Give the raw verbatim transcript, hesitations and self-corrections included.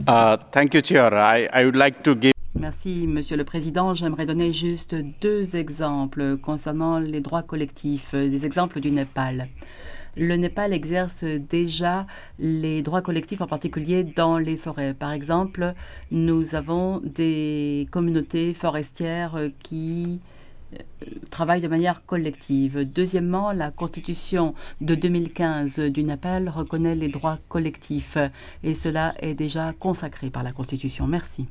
Uh, thank you, Chair. I, I would like to give Merci, Monsieur le Président. J'aimerais donner juste deux exemples concernant les droits collectifs, euh, des exemples du Népal. Le Népal exerce déjà les droits collectifs, en particulier dans les forêts. Par exemple, nous avons des communautés forestières euh, qui euh, travaillent de manière collective. Deuxièmement, la constitution de deux mille quinze du Népal reconnaît les droits collectifs et cela est déjà consacré par la constitution. Merci.